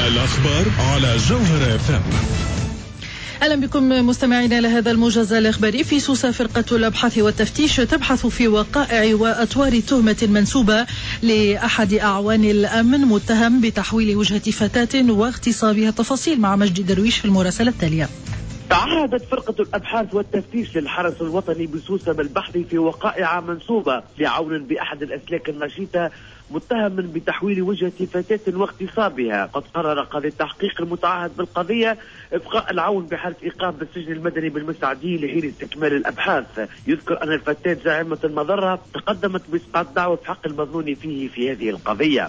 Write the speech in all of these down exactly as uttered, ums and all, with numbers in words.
الأخبار على جوهر اف ام. أهلا بكم مستمعينا لهذا الموجز الإخباري. في سوسة فرقة الأبحاث والتفتيش تبحث في وقائع وأطوار تهمة منسوبة لأحد أعوان الأمن متهم بتحويل وجهة فتاة واغتصابها. التفاصيل مع مجدي درويش في المراسلة التالية. تعهدت فرقة الأبحاث والتفتيش للحرس الوطني بسوسة بالبحث في وقائع منسوبة لعون بأحد الأسلاك النشيطة متهم بتحويل وجهة فتاة واغتصابها. قد قرر قاضي التحقيق المتعهد بالقضية إبقاء العون بحالة إيقاف بالسجن المدني بالمسعدي لحين استكمال الأبحاث. يذكر أن الفتاة زعيمة المضرة تقدمت بإسقاط دعوى بحق المظنون فيه في هذه القضية.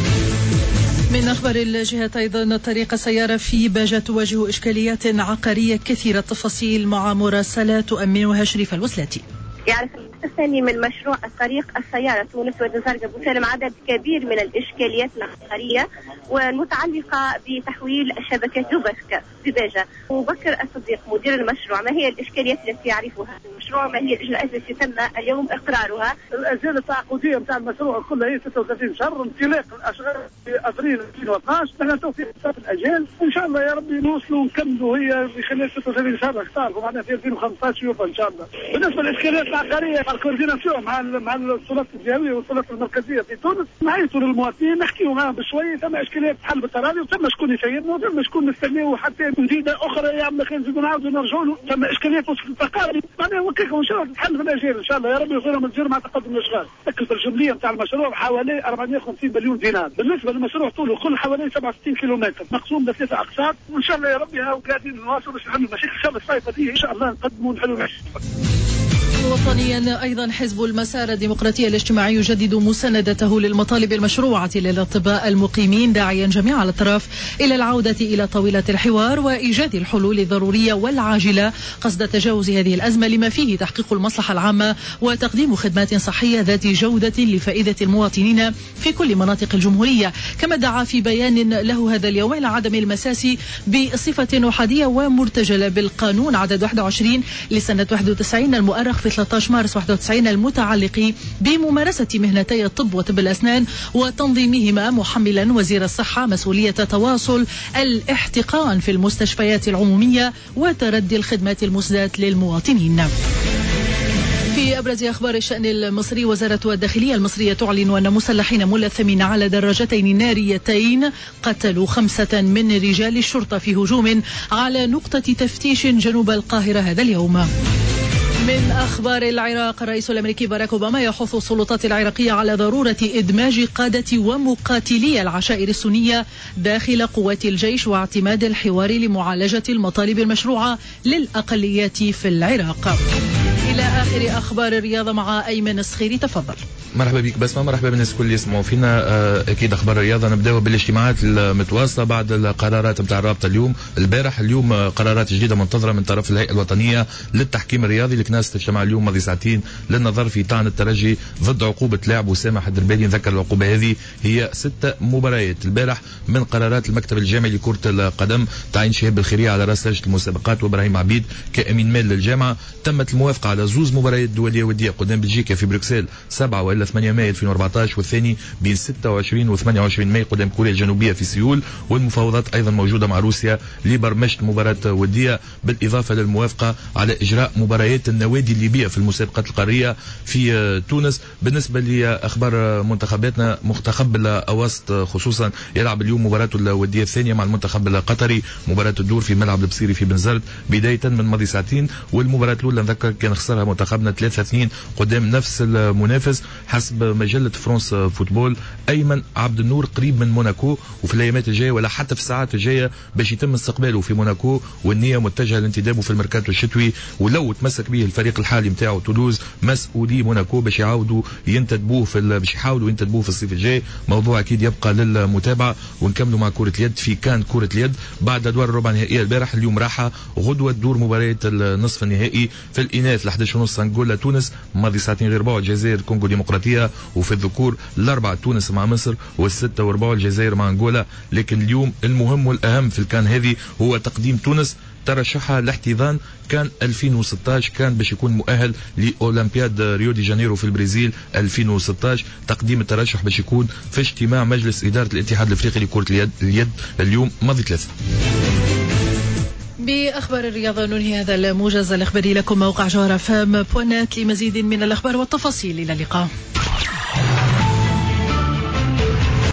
من أخبار الجهات أيضا طريق السيارة في باجة تواجه إشكاليات عقارية كثيرة. التفاصيل مع مراسلة تؤمنها شريف الوسلاتي. يعني في الثاني من مشروع الطريق السيارة تونس ودنزرقة بوسالم عدد كبير من الإشكاليات العقارية والمتعلقة بتحويل شبكة دوبسكا في باجة. وبكر الصديق مدير المشروع، ما هي الإشكاليات التي يعرفها المشروع؟ ما هي الإجراءات التي تم اليوم إقرارها؟ الأجال التعاقدية نتاع المشروع كلها هي ستة وثلاثين شهر، انطلاق الأشغال في أبريل ألفين واثني عشر، نحن توفيق صف الأجال وإن شاء الله يا ربي نوصلوا ونكملوا هي في خلال ستة وثلاثين شهر أكثر، ومعناها في ألفين وخمسة عشر يوفى إن شاء الله. بالنسبة للإشكاليات العقارية مع الكورديناسيون مع مع السلطات الجهوية والسلطات المركزية في تونس، نعيطوا للمواطنين نحكيوا معهم بشوية. ثم إشكاليات تحل بالتراضي، وثم شكون يسيرنا، وثم شكون نستناو حتى جديدة أخرى يعمل خير نزيدوا نعاودوا نرجعوا له. ثم إشكاليات وسط التقاضي معناها وكيك وإن شاء الله تتحل في الأجيال إن شاء الله يا ربي، وغيرها من مع تقدم الأشغال. التكلفة الجملية نتاع المشروع حوالي أربعمائة وخمسين مليون دينار. بالنسبة للمشروع طوله كل حوالي سبعة وستين كيلومتر مقسوم بثلاثة أقساط، وإن شاء الله يا ربي هاو قاعدين نواصلوا باش نحلوا المشاكل. إن شاء الله الصيفة دي إن شاء الله نقدموا ونحلوا المشاكل. وطنيا أيضا حزب المسار الديمقراطية الاجتماعي يجدد مساندته للمطالب المشروعة للأطباء المقيمين، داعيا جميع الأطراف إلى العودة إلى طاولة الحوار وإيجاد الحلول الضرورية والعاجلة قصد تجاوز هذه الأزمة لما فيه تحقيق المصلحة العامة وتقديم خدمات صحية ذات جودة لفائدة المواطنين في كل مناطق الجمهورية. كما دعا في بيان له هذا اليوم إلى عدم المساس بصفة أحادية ومرتجلة بالقانون عدد واحد وعشرين لسنة واحد وتسعين المؤرخ في ثلاثة عشر مارس واحد وتسعين المتعلق بممارسة مهنتي الطب وطب الأسنان وتنظيمهما، محملا وزير الصحة مسؤولية تواصل الاحتقان في المستشفيات العمومية وتردي الخدمات المسداة للمواطنين. في أبرز أخبار الشأن المصري، وزارة الداخلية المصرية تعلن أن مسلحين ملثمين على دراجتين ناريتين قتلوا خمسة من رجال الشرطة في هجوم على نقطة تفتيش جنوب القاهرة هذا اليوم. من أخبار العراق، الرئيس الأمريكي باراك أوباما يحث السلطات العراقية على ضرورة إدماج قادة ومقاتلي العشائر السنية داخل قوات الجيش واعتماد الحوار لمعالجة المطالب المشروعة للأقليات في العراق. إلى آخر أخبار الرياضة مع أيمن الصخيري، تفضل. مرحبا بك بسمة، مرحبا بالناس الكل اللي يسمعوا فينا. أكيد أخبار الرياضة نبدأ بالاجتماعات المتواصلة بعد القرارات نتاع الرابطة اليوم البارح. اليوم قرارات جديدة منتظرة من طرف الهيئة الوطنية للتحكيم الرياضي. الكناس تجتمع اليوم ماضي ساعتين للنظر في طعن الترجي ضد عقوبة لاعب أسامة حدربالي. نذكر العقوبة هذه هي ست مباريات. البارح من قرارات المكتب الجامعي لكرة القدم تعيين شهاب الخيرية على رأس لجنة المسابقات وإبراهيم عبيد كأمين مال للجامعة. تمت الموافقة على زوز مباريات دولية ودية قدام بلجيكا في بروكسل سبعة وإلا ثمانية ماي ألفين وأربعة عشر، والثاني بين ستة وعشرين و ثمانية وعشرين ماي قدام كوريا الجنوبية في سيول. والمفاوضات أيضا موجودة مع روسيا لبرمجة مباراة ودية، بالإضافة للموافقة على إجراء مباريات النوادي الليبية في المسابقات القارية في تونس. بالنسبة لأخبار منتخباتنا، منتخب الأوسط خصوصا يلعب اليوم مباراة الودية الثانية مع المنتخب القطري، مباراة الدور في ملعب البصيري في بنزرت بداية من ماضي ساعتين. والمباراة الأولى نذكر كان خسرها منتخبنا ثلاثة اثنين قدام نفس المنافس. حسب مجلة فرانس فوتبول، أيمن عبد النور قريب من موناكو، وفي الأيامات الجاية ولا حتى في الساعات الجاية باش يتم استقباله في موناكو، والنية متجهة لانتدابه في الميركاتو الشتوي. ولو تمسك به الفريق الحالي نتاعو تولوز، مسؤولي موناكو باش يعاودوا ينتدبوه في باش يحاولوا ينتدبوه في الصيف الجاي. موضوع أكيد يبقى للمتابعة. ونكملوا مع كرة اليد في كان كرة اليد بعد أدوار الربع النهائية البارح. اليوم راحة غدوة دور مباراة النصف النهائي. في الإناث ل إحدى عشر ونص أنغولا تونس، ماضي ساعتين غير ربع الجزائر كونغو ديمقراطية. وفي الذكور الأربعة تونس مع مصر، والستة وربع الجزائر مع أنغولا. لكن اليوم المهم والأهم في الكان هذه هو تقديم تونس ترشحها لاحتضان كان ألفين وستة عشر، كان باش يكون مؤهل لأولمبياد ريو دي جانيرو في البرازيل ألفين وستة عشر. تقديم الترشح باش يكون في اجتماع مجلس إدارة الاتحاد الأفريقي لكرة اليد, اليد اليوم ماضي ثلاثة. بأخبار الرياضة ننهي هذا الموجز الإخباري لكم موقع جوهر فام بوانات لمزيد من الأخبار والتفاصيل. إلى اللقاء.